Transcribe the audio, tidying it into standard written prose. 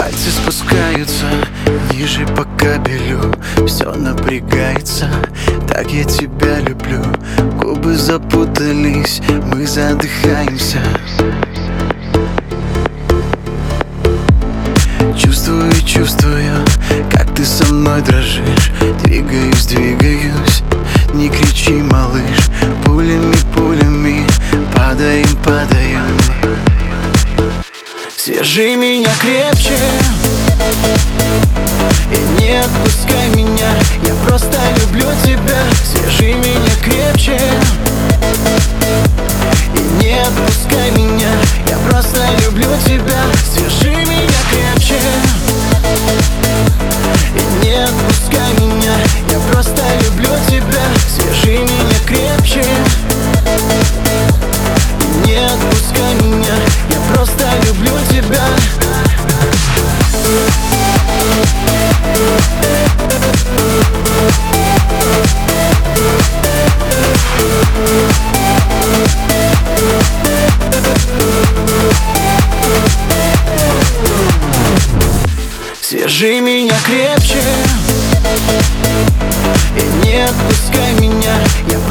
Пальцы спускаются ниже по кабелю, все напрягается, так я тебя люблю. Губы запутались, мы задыхаемся. Чувствую, чувствую, как ты со мной дрожишь. Двигаюсь, двигаюсь, не кричи, малыш. Пулями, пулями, падаем, падаем. Свяжи меня крепче и не отпускай меня, я просто люблю тебя. Свяжи меня крепче и не отпускай меня, я просто люблю тебя. Свяжи меня крепче и не отпускай меня, я просто люблю тебя. Свяжи меня крепче и не отпускай меня, я просто люблю тебя. Свяжи меня крепче и не отпускай меня, я